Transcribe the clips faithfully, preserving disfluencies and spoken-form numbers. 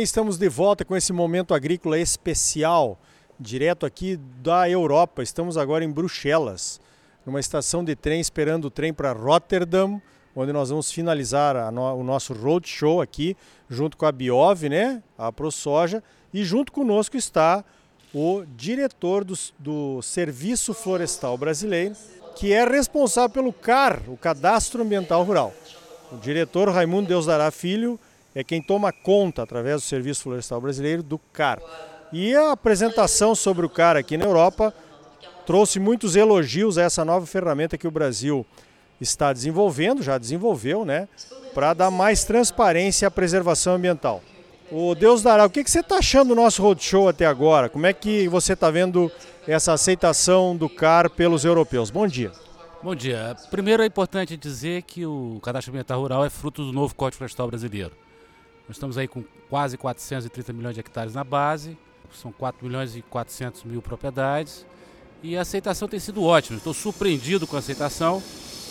bem, estamos de volta com esse momento agrícola especial, direto aqui da Europa. Estamos agora em Bruxelas, numa estação de trem, esperando o trem para Rotterdam, onde nós vamos finalizar a no, o nosso roadshow aqui, junto com a Biov, né, a ProSoja, e junto conosco está o diretor do, do Serviço Florestal Brasileiro, que é responsável pelo C A R, o Cadastro Ambiental Rural. O diretor Raimundo Deusdará Filho é quem toma conta, através do Serviço Florestal Brasileiro, do C A R. E a apresentação sobre o C A R aqui na Europa trouxe muitos elogios a essa nova ferramenta que o Brasil está desenvolvendo, já desenvolveu, né, para dar mais transparência à preservação ambiental. O Deusdará, o que, que você está achando do nosso roadshow até agora? Como é que você está vendo essa aceitação do C A R pelos europeus? Bom dia. Bom dia. Primeiro é importante dizer que o Cadastro Ambiental Rural é fruto do novo Código Florestal Brasileiro. Nós estamos aí com quase quatrocentos e trinta milhões de hectares na base, são quatro milhões e quatrocentos mil propriedades e a aceitação tem sido ótima. Estou surpreendido com a aceitação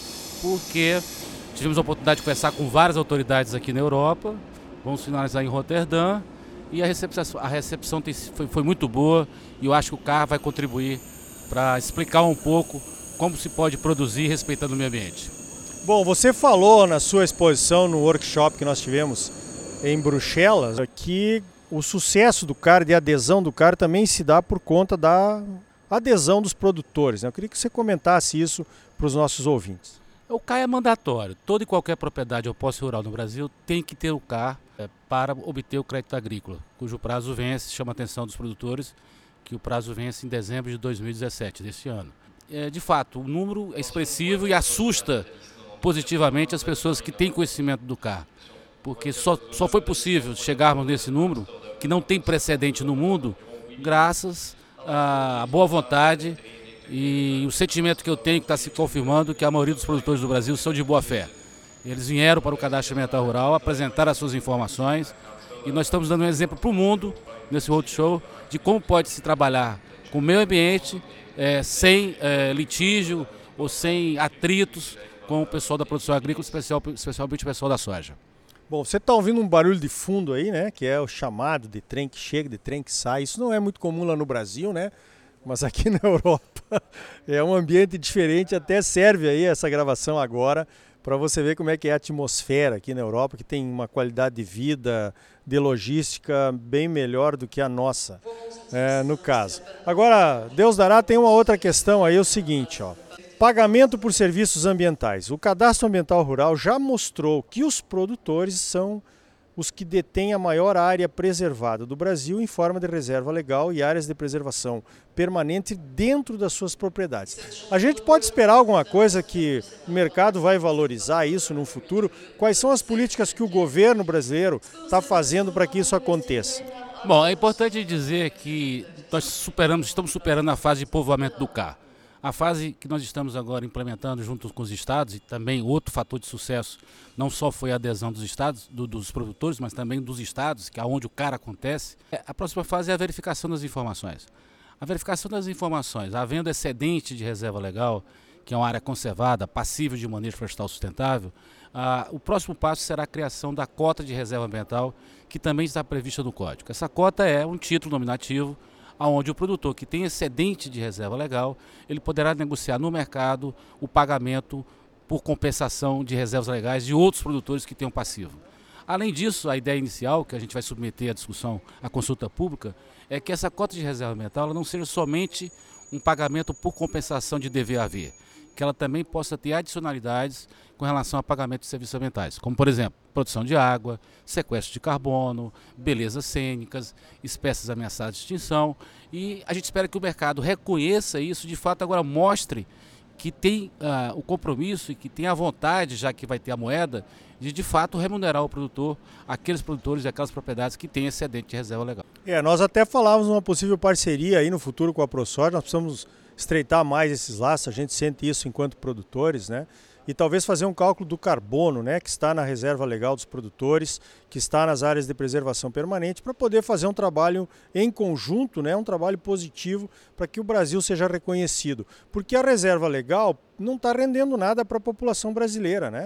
porque tivemos a oportunidade de conversar com várias autoridades aqui na Europa, vamos finalizar em Roterdã e a recepção, a recepção tem, foi, foi muito boa e eu acho que o C A R vai contribuir para explicar um pouco como se pode produzir respeitando o meio ambiente. Bom, você falou na sua exposição no workshop que nós tivemos em Bruxelas que o sucesso do C A R, de adesão do C A R, também se dá por conta da adesão dos produtores, né? Eu queria que você comentasse isso para os nossos ouvintes. O C A R é mandatório. Toda e qualquer propriedade ou posse rural no Brasil tem que ter o C A R é, para obter o crédito agrícola, cujo prazo vence, chama a atenção dos produtores, que o prazo vence em dezembro de dois mil e dezessete, deste ano. É, de fato, o número é expressivo e assusta positivamente as pessoas que têm conhecimento do C A R, porque só, só foi possível chegarmos nesse número, que não tem precedente no mundo, graças à boa vontade e o sentimento que eu tenho que está se confirmando que a maioria dos produtores do Brasil são de boa fé. Eles vieram para o Cadastro Ambiental Rural, apresentaram as suas informações e nós estamos dando um exemplo para o mundo, nesse roadshow, de como pode se trabalhar com o meio ambiente, é, sem é, litígio ou sem atritos com o pessoal da produção agrícola, especial, especialmente o pessoal da soja. Bom, você está ouvindo um barulho de fundo aí, né? Que é o chamado de trem que chega, de trem que sai. Isso não é muito comum lá no Brasil, né? Mas aqui na Europa é um ambiente diferente, até serve aí essa gravação agora para você ver como é que é a atmosfera aqui na Europa, que tem uma qualidade de vida, de logística bem melhor do que a nossa, é, no caso. Agora, Deusdará, tem uma outra questão aí, é o seguinte, ó. Pagamento por serviços ambientais. O Cadastro Ambiental Rural já mostrou que os produtores são os que detêm a maior área preservada do Brasil em forma de reserva legal e áreas de preservação permanente dentro das suas propriedades. A gente pode esperar alguma coisa que o mercado vai valorizar isso no futuro? Quais são as políticas que o governo brasileiro está fazendo para que isso aconteça? Bom, é importante dizer que nós superamos, estamos superando a fase de povoamento do C A R. A fase que nós estamos agora implementando junto com os estados, e também outro fator de sucesso, não só foi a adesão dos estados, do, dos produtores, mas também dos estados, que é onde o C A R acontece. A próxima fase é a verificação das informações. A verificação das informações, havendo excedente de reserva legal, que é uma área conservada, passível de manejo florestal sustentável, ah, o próximo passo será a criação da cota de reserva ambiental, que também está prevista no Código. Essa cota é um título nominativo, onde o produtor que tem excedente de reserva legal, ele poderá negociar no mercado o pagamento por compensação de reservas legais de outros produtores que tenham passivo. Além disso, a ideia inicial, que a gente vai submeter à discussão, à consulta pública, é que essa cota de reserva ambiental ela não seja somente um pagamento por compensação de dever haver, que ela também possa ter adicionalidades com relação a pagamento de serviços ambientais, como por exemplo, produção de água, sequestro de carbono, belezas cênicas, espécies ameaçadas de extinção, e a gente espera que o mercado reconheça isso, de fato agora mostre que tem uh, o compromisso e que tem a vontade, já que vai ter a moeda, de de fato remunerar o produtor, aqueles produtores e aquelas propriedades que têm excedente de reserva legal. É, nós até falávamos uma possível parceria aí no futuro com a ProSoja, nós precisamos estreitar mais esses laços, a gente sente isso enquanto produtores, né? E talvez fazer um cálculo do carbono, né, que está na reserva legal dos produtores, que está nas áreas de preservação permanente, para poder fazer um trabalho em conjunto, né, um trabalho positivo para que o Brasil seja reconhecido. Porque a reserva legal não está rendendo nada para a população brasileira, né?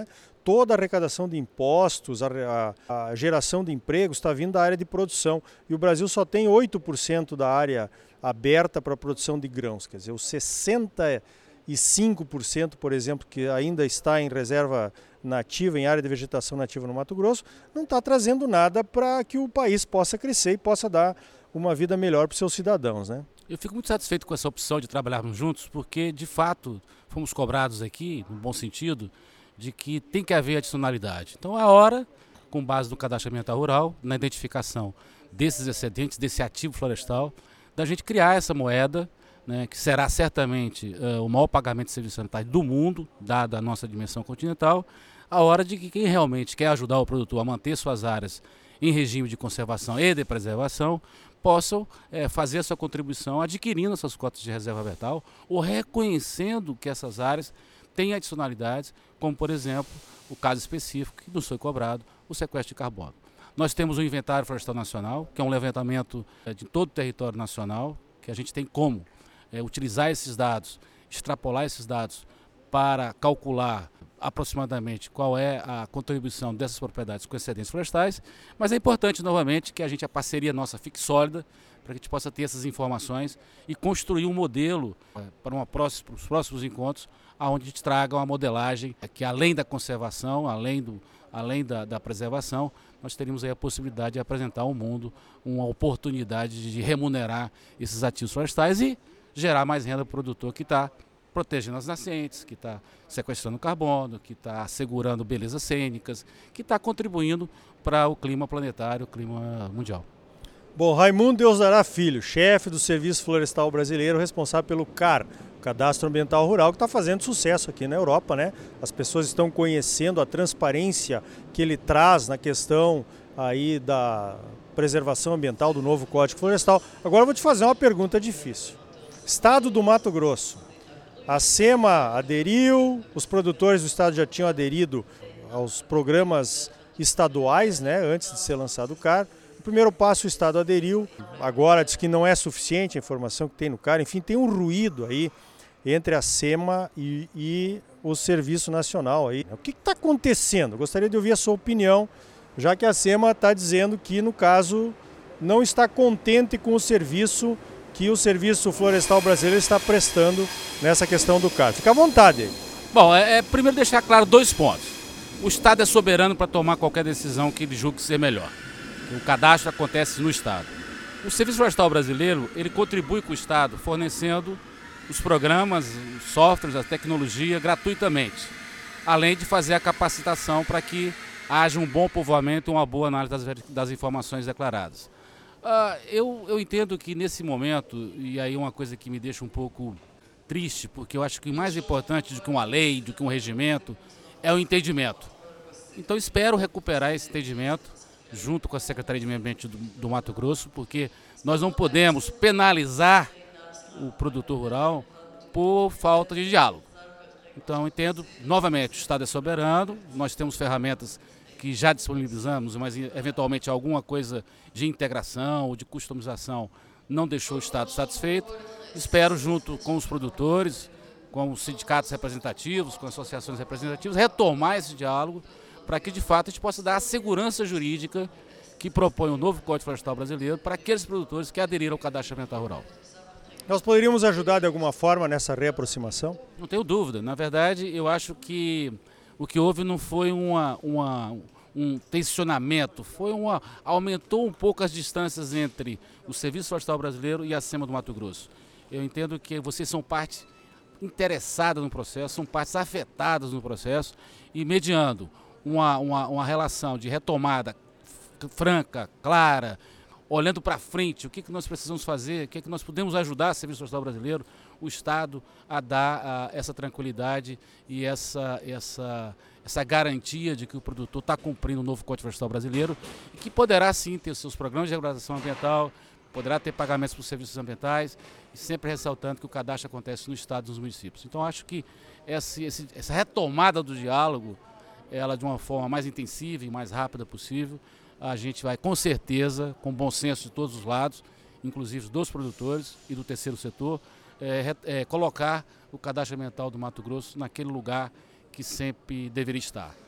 toda a arrecadação de impostos, a, a, a geração de empregos está vindo da área de produção. E o Brasil só tem oito por cento da área aberta para a produção de grãos. Quer dizer, os sessenta e cinco por cento, por exemplo, que ainda está em reserva nativa, em área de vegetação nativa no Mato Grosso, não está trazendo nada para que o país possa crescer e possa dar uma vida melhor para os seus cidadãos, né? Eu fico muito satisfeito com essa opção de trabalharmos juntos, porque, de fato, fomos cobrados aqui, no bom sentido, de que tem que haver adicionalidade. Então, a hora, com base no cadastro ambiental rural, na identificação desses excedentes, desse ativo florestal, da gente criar essa moeda, né, que será certamente uh, o maior pagamento de serviços sanitários do mundo, dada a nossa dimensão continental, a hora de que quem realmente quer ajudar o produtor a manter suas áreas em regime de conservação e de preservação, possam é, fazer a sua contribuição adquirindo essas cotas de reserva vegetal ou reconhecendo que essas áreas têm adicionalidades, como, por exemplo, o caso específico que nos foi cobrado, o sequestro de carbono. Nós temos o Inventário Florestal Nacional, que é um levantamento é, de todo o território nacional, que a gente tem como é, utilizar esses dados, extrapolar esses dados para calcular aproximadamente qual é a contribuição dessas propriedades com excedentes florestais, mas é importante novamente que a gente, a parceria nossa fique sólida, para que a gente possa ter essas informações e construir um modelo é, para, uma próxima, para os próximos encontros, onde a gente traga uma modelagem que, além da conservação, além, do, além da, da preservação, nós teríamos aí a possibilidade de apresentar ao mundo uma oportunidade de remunerar esses ativos florestais e gerar mais renda para o produtor que está protegendo as nascentes, que está sequestrando carbono, que está assegurando belezas cênicas, que está contribuindo para o clima planetário, o clima mundial. Bom, Raimundo Deus dará Filho, chefe do Serviço Florestal Brasileiro, responsável pelo C A R, o Cadastro Ambiental Rural, que está fazendo sucesso aqui na Europa, né? As pessoas estão conhecendo a transparência que ele traz na questão aí da preservação ambiental do novo Código Florestal. Agora eu vou te fazer uma pergunta difícil. Estado do Mato Grosso. A SEMA aderiu, os produtores do estado já tinham aderido aos programas estaduais, né, antes de ser lançado o C A R. O primeiro passo o estado aderiu, agora diz que não é suficiente a informação que tem no C A R. Enfim, tem um ruído aí entre a SEMA e, e o Serviço Nacional. Aí. O que está acontecendo? Gostaria de ouvir a sua opinião, já que a SEMA está dizendo que, no caso, não está contente com o serviço que o Serviço Florestal Brasileiro está prestando nessa questão do C A R. Fica à vontade aí. Bom, é, é primeiro deixar claro dois pontos. O Estado é soberano para tomar qualquer decisão que ele julgue ser melhor. O cadastro acontece no Estado. O Serviço Florestal Brasileiro, ele contribui com o Estado fornecendo os programas, os softwares, a tecnologia gratuitamente, além de fazer a capacitação para que haja um bom povoamento e uma boa análise das, das informações declaradas. Uh, eu, eu entendo que nesse momento, e aí uma coisa que me deixa um pouco triste, porque eu acho que o mais importante do que uma lei, do que um regimento, é o entendimento. Então espero recuperar esse entendimento junto com a Secretaria de Meio Ambiente do, do Mato Grosso, porque nós não podemos penalizar o produtor rural por falta de diálogo. Então eu entendo, novamente, o Estado é soberano, nós temos ferramentas que já disponibilizamos, mas eventualmente alguma coisa de integração ou de customização não deixou o Estado satisfeito. Espero, junto com os produtores, com os sindicatos representativos, com associações representativas, retomar esse diálogo para que, de fato, a gente possa dar a segurança jurídica que propõe o novo Código Florestal Brasileiro para aqueles produtores que aderiram ao Cadastro Ambiental Rural. Nós poderíamos ajudar de alguma forma nessa reaproximação? Não tenho dúvida. Na verdade, eu acho que o que houve não foi uma, uma, um tensionamento, foi uma, aumentou um pouco as distâncias entre o Serviço Florestal Brasileiro e a SEMA do Mato Grosso. Eu entendo que vocês são parte interessada no processo, são partes afetadas no processo e mediando uma, uma, uma relação de retomada franca, clara, olhando para frente, o que, que nós precisamos fazer, o que, que nós podemos ajudar o Serviço Florestal Brasileiro, o Estado a dar a, essa tranquilidade e essa, essa, essa garantia de que o produtor está cumprindo o novo Código Florestal Brasileiro e que poderá sim ter seus programas de regulação ambiental, poderá ter pagamentos para os serviços ambientais e sempre ressaltando que o cadastro acontece no Estado e nos municípios. Então acho que essa, essa retomada do diálogo, ela de uma forma mais intensiva e mais rápida possível, a gente vai com certeza, com bom senso de todos os lados, inclusive dos produtores e do terceiro setor, é, é, colocar o cadastro ambiental do Mato Grosso naquele lugar que sempre deveria estar.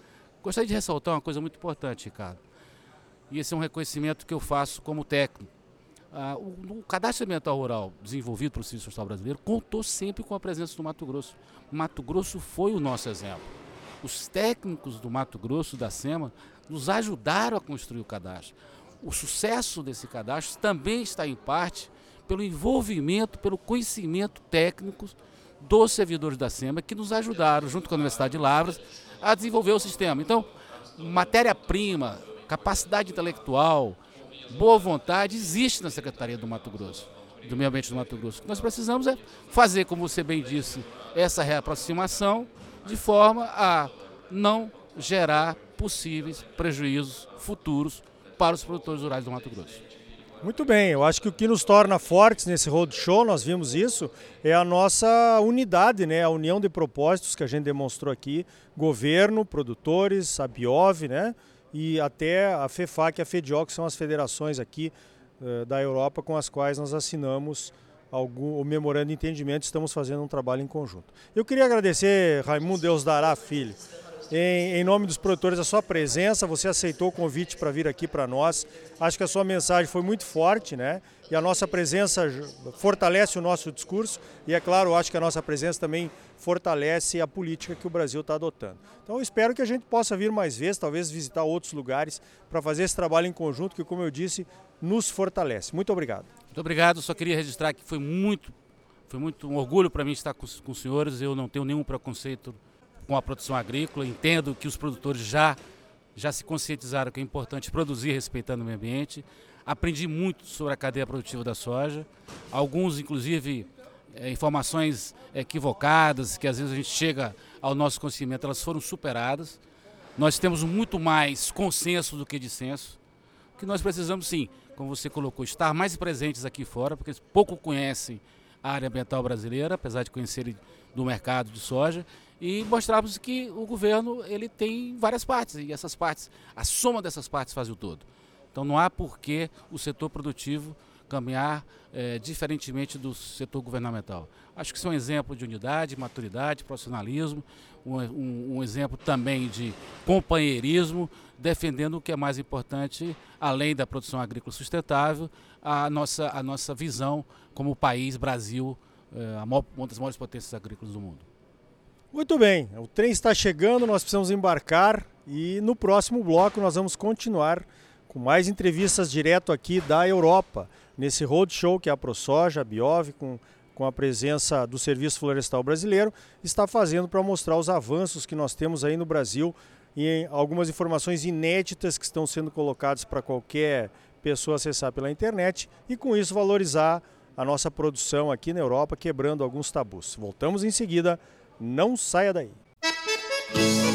Gostaria de ressaltar uma coisa muito importante, Ricardo, e esse é um reconhecimento que eu faço como técnico. Ah, o, o cadastro ambiental rural desenvolvido pelo Serviço Florestal Brasileiro contou sempre com a presença do Mato Grosso. Mato Grosso foi o nosso exemplo. Os técnicos do Mato Grosso, da SEMA, nos ajudaram a construir o cadastro. O sucesso desse cadastro também está em parte pelo envolvimento, pelo conhecimento técnico dos servidores da SEMA, que nos ajudaram, junto com a Universidade de Lavras, a desenvolver o sistema. Então, matéria-prima, capacidade intelectual, boa vontade existe na Secretaria do Mato Grosso, do Meio Ambiente do Mato Grosso. O que nós precisamos é fazer, como você bem disse, essa reaproximação de forma a não gerar possíveis prejuízos futuros para os produtores rurais do Mato Grosso. Muito bem, eu acho que o que nos torna fortes nesse roadshow, nós vimos isso, é a nossa unidade, né? A união de propósitos que a gente demonstrou aqui, governo, produtores, a Biov, né? E até a FEFAC e a FEDIOC, que são as federações aqui uh, da Europa com as quais nós assinamos algum, o memorando de entendimento, estamos fazendo um trabalho em conjunto. Eu queria agradecer, Raimundo Deus dará, filho, em, em nome dos produtores, a sua presença, você aceitou o convite para vir aqui para nós, acho que a sua mensagem foi muito forte, né? E a nossa presença fortalece o nosso discurso e, é claro, eu acho que a nossa presença também fortalece a política que o Brasil está adotando. Então eu espero que a gente possa vir mais vezes, talvez visitar outros lugares para fazer esse trabalho em conjunto que, como eu disse, nos fortalece. Muito obrigado. Muito obrigado, só queria registrar que foi muito, foi muito um orgulho para mim estar com, com os senhores, eu não tenho nenhum preconceito com a produção agrícola, entendo que os produtores já, já se conscientizaram que é importante produzir respeitando o meio ambiente. Aprendi muito sobre a cadeia produtiva da soja, alguns inclusive é, informações equivocadas, que às vezes a gente chega ao nosso conhecimento, elas foram superadas. Nós temos muito mais consenso do que dissenso, que nós precisamos sim, como você colocou, estar mais presentes aqui fora, porque eles pouco conhecem a área ambiental brasileira, apesar de conhecerem do mercado de soja, e mostrarmos que o governo ele tem várias partes, e essas partes, a soma dessas partes faz o todo. Então não há por que o setor produtivo caminhar é, diferentemente do setor governamental. Acho que isso é um exemplo de unidade, maturidade, profissionalismo, um, um, um exemplo também de companheirismo, defendendo o que é mais importante, além da produção agrícola sustentável, a nossa, a nossa visão como país, Brasil, é, a maior, uma das maiores potências agrícolas do mundo. Muito bem, o trem está chegando, nós precisamos embarcar e no próximo bloco nós vamos continuar com mais entrevistas direto aqui da Europa, nesse roadshow que a ProSoja, a Biov, com, com a presença do Serviço Florestal Brasileiro, está fazendo para mostrar os avanços que nós temos aí no Brasil e algumas informações inéditas que estão sendo colocadas para qualquer pessoa acessar pela internet e com isso valorizar a nossa produção aqui na Europa, quebrando alguns tabus. Voltamos em seguida, não saia daí.